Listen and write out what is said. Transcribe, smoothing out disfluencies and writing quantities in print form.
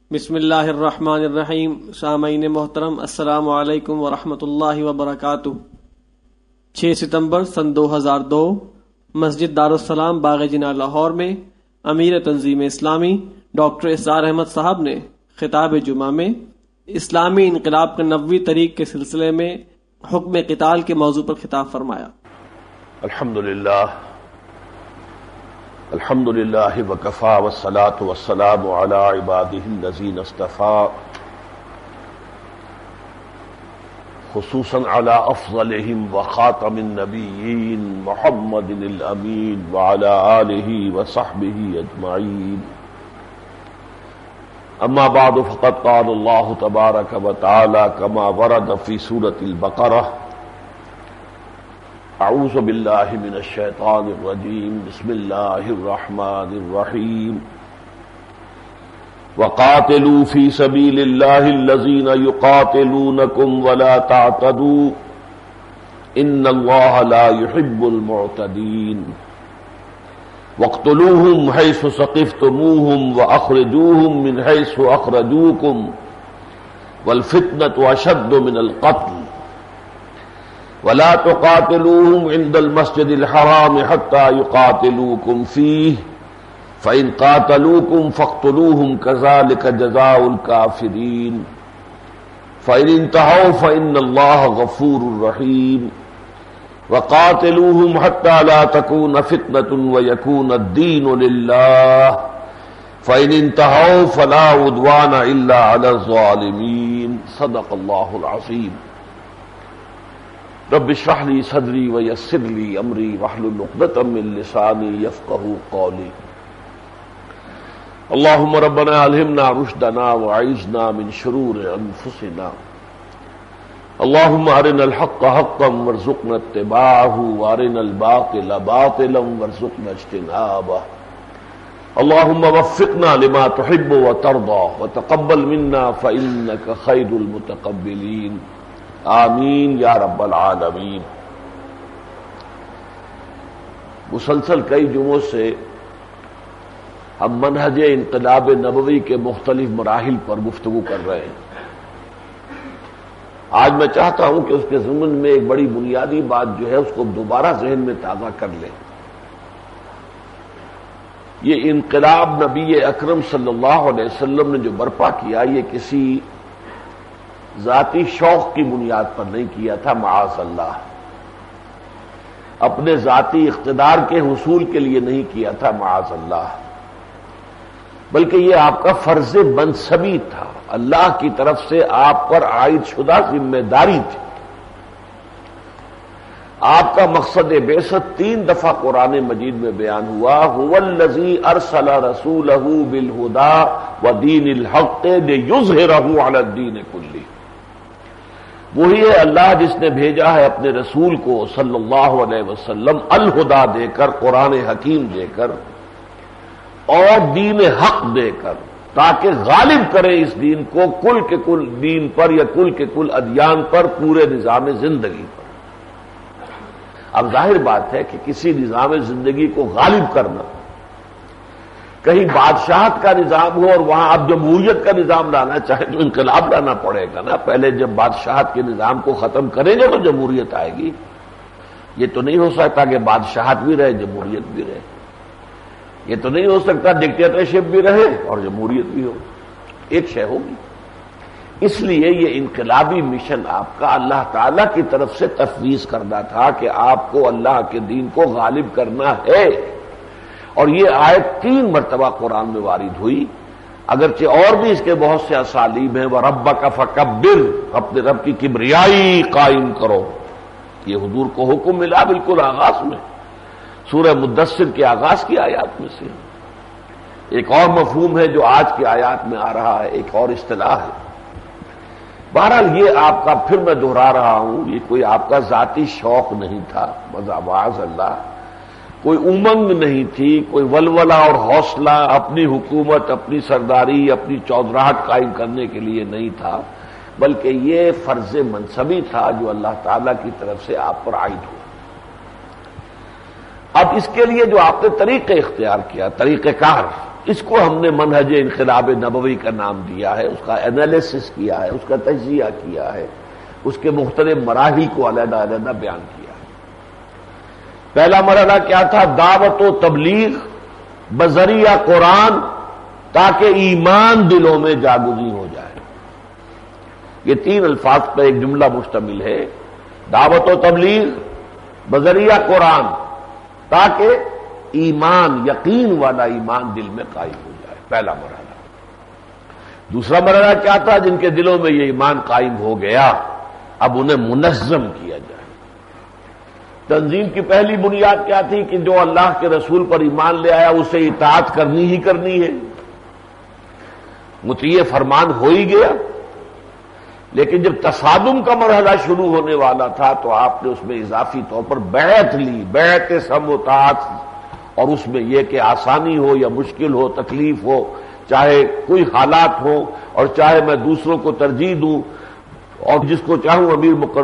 بسم اللہ الرحمن الرحیم۔ سامعین محترم، السلام علیکم ورحمۃ اللہ وبرکاتہ۔ 6 ستمبر سن 2002 مسجد دارالسلام باغ جناح لاہور میں امیر تنظیم اسلامی ڈاکٹر اسرار احمد صاحب نے خطاب جمعہ میں اسلامی انقلاب کے 90ویں تاریخ کے سلسلے میں حکم قتال کے موضوع پر خطاب فرمایا۔ الحمدللہ وکفا والصلاة والسلام علی عبادہ الذین اصطفیٰ، خصوصاً علی افضلہم وخاتم النبیین محمد الامین وعلی آلہ وصحبہ اجمعین۔ اما بعد فقد قال اللہ تبارک وتعالی کما ورد فی سورۃ البقرہ: اعوذ باللہ من الشیطان الرجیم، بسم اللہ الرحمن الرحیم۔ وقاتلوا فی سبیل اللہ الذین یقاتلونکم ولا تعتدوا ان اللہ لا يحب المعتدین۔ واقتلوہم حیث ثقفتموہم واخرجوہم من حیث اخرجوکم والفتنۃ اشد من القتل ولا تقاتلوهم عند المسجد الحرام حتى يقاتلوكم فيه فإن قاتلوكم فاقتلوهم كذلك جزاء الكافرين فإن انتهوا فإن الله غفور رحيم وقاتلوهم حتى لا تكون فتنة ويكون الدين لله فإن انتهوا فلا عدوان إلا على الظالمين۔ صدق الله العظيم۔ رب اشرح لي صدري ويسر لي امري واحلل عقدة من لساني يفقهوا قولي۔ اللهم ربنا الهمنا رشدنا وأعذنا من شرور انفسنا، اللهم ارنا الحق حقا وارزقنا اتباعه وارنا الباطل باطلا وارزقنا اجتنابه، اللهم وفقنا لما تحب وترضى وتقبل منا فإنك خير المتقبلين، آمین یا رب العالمین۔ مسلسل کئی جمعوں سے ہم منہج انقلاب نبوی کے مختلف مراحل پر گفتگو کر رہے ہیں۔ آج میں چاہتا ہوں کہ اس کے ضمن میں ایک بڑی بنیادی بات جو ہے اس کو دوبارہ ذہن میں تازہ کر لیں۔ یہ انقلاب نبی اکرم صلی اللہ علیہ وسلم نے جو برپا کیا، یہ کسی ذاتی شوق کی بنیاد پر نہیں کیا تھا، معاذ اللہ، اپنے ذاتی اقتدار کے حصول کے لیے نہیں کیا تھا، معاذ اللہ، بلکہ یہ آپ کا فرض منصبی تھا، اللہ کی طرف سے آپ پر عائد شدہ ذمہ داری تھی۔ آپ کا مقصد بعثت 3 دفعہ قرآن مجید میں بیان ہوا: هو الذی ارسل رسولہ بالہدی ودین الحق لیظہرہ علی الدین کلہ۔ وہی ہے اللہ جس نے بھیجا ہے اپنے رسول کو صلی اللہ علیہ وسلم الہدا دے کر، قرآن حکیم دے کر اور دین حق دے کر، تاکہ غالب کرے اس دین کو کل کے کل دین پر یا کل کے کل ادیان پر، پورے نظام زندگی پر۔ اب ظاہر بات ہے کہ کسی نظام زندگی کو غالب کرنا، کہیں بادشاہت کا نظام ہو اور وہاں آپ جمہوریت کا نظام لانا چاہیں تو انقلاب لانا پڑے گا نا۔ پہلے جب بادشاہت کے نظام کو ختم کریں گے تو جمہوریت آئے گی۔ یہ تو نہیں ہو سکتا کہ بادشاہت بھی رہے جمہوریت بھی رہے، یہ تو نہیں ہو سکتا ڈکٹیٹرشپ بھی رہے اور جمہوریت بھی ہو، ایک شے ہوگی۔ اس لیے یہ انقلابی مشن آپ کا اللہ تعالی کی طرف سے تفویض کرنا تھا کہ آپ کو اللہ کے دین کو غالب کرنا ہے، اور یہ آیت 3 مرتبہ قرآن میں وارد ہوئی، اگرچہ اور بھی اس کے بہت سے اسالیب ہیں۔ وَرَبَّكَ فَكَبِّرْ، اپنے رب کی کبریائی قائم کرو، یہ حضور کو حکم ملا بالکل آغاز میں، سورہ مدثر کے آغاز کی آیات میں سے۔ ایک اور مفہوم ہے جو آج کی آیات میں آ رہا ہے، ایک اور اصطلاح ہے۔ بہرحال یہ آپ کا، پھر میں دہرا رہا ہوں، یہ کوئی آپ کا ذاتی شوق نہیں تھا، معاذ اللہ، کوئی امنگ نہیں تھی، کوئی ولولہ اور حوصلہ اپنی حکومت، اپنی سرداری، اپنی چودراہٹ قائم کرنے کے لیے نہیں تھا، بلکہ یہ فرض منصبی تھا جو اللہ تعالی کی طرف سے آپ پر عائد ہوا۔ اب اس کے لیے جو آپ نے طریقہ اختیار کیا، طریقہ کار، اس کو ہم نے منہج انقلاب نبوی کا نام دیا ہے، اس کا انالیسس کیا ہے، اس کا تجزیہ کیا ہے، اس کے مختلف مراحل کو علیحدہ علیحدہ بیان کیا ہے۔ پہلا مرحلہ کیا تھا؟ دعوت و تبلیغ بذریعہ قرآن، تاکہ ایمان دلوں میں جاگزی ہو جائے۔ یہ 3 الفاظ پر ایک جملہ مشتمل ہے، دعوت و تبلیغ بذریعہ قرآن، تاکہ ایمان، یقین والا ایمان دل میں قائم ہو جائے، پہلا مرحلہ۔ دوسرا مرحلہ کیا تھا؟ جن کے دلوں میں یہ ایمان قائم ہو گیا، اب انہیں منظم کیا جائے۔ تنظیم کی پہلی بنیاد کیا تھی؟ کہ جو اللہ کے رسول پر ایمان لے آیا اسے اطاعت کرنی ہی کرنی ہے، مطیع فرمان ہو ہی گیا۔ لیکن جب تصادم کا مرحلہ شروع ہونے والا تھا تو آپ نے اس میں اضافی طور پر بیعت لی، بیعت سمع و طاعت، اور اس میں یہ کہ آسانی ہو یا مشکل ہو، تکلیف ہو، چاہے کوئی حالات ہو، اور چاہے میں دوسروں کو ترجیح دوں اور جس کو چاہوں امیر مقرر